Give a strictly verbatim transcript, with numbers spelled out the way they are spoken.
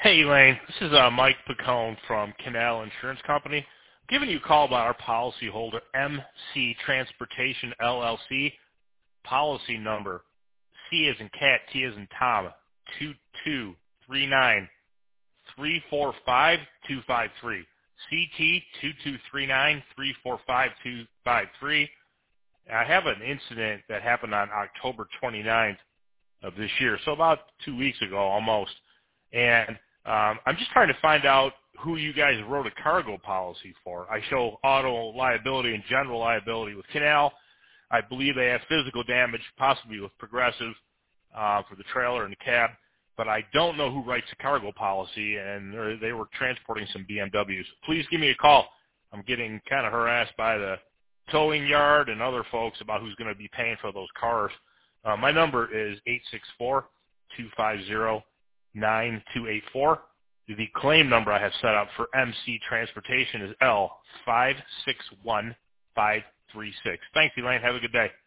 Hey, Elaine. This is uh, Mike Pacone from Canal Insurance Company. I'm giving you a call about our policyholder, M C Transportation, L L C. Policy number, C as in cat, T as in Tom, two two three nine three four five two five three. C T two two three nine three four five two five three. I have an incident that happened on October twenty-ninth of this year, so about two weeks ago almost. And um, I'm just trying to find out who you guys wrote a cargo policy for. I show auto liability and general liability with Canal. I believe they have physical damage, possibly with Progressive, uh, for the trailer and the cab. But I don't know who writes a cargo policy, and they're- they were transporting some B M Ws. Please give me a call. I'm getting kind of harassed by the towing yard and other folks about who's going to be paying for those cars. Uh, my number is eight six four, two five zero, nine two eight four. The claim number I have set up for M C Transportation is L five six one five three six. Thanks, Elaine. Have a good day.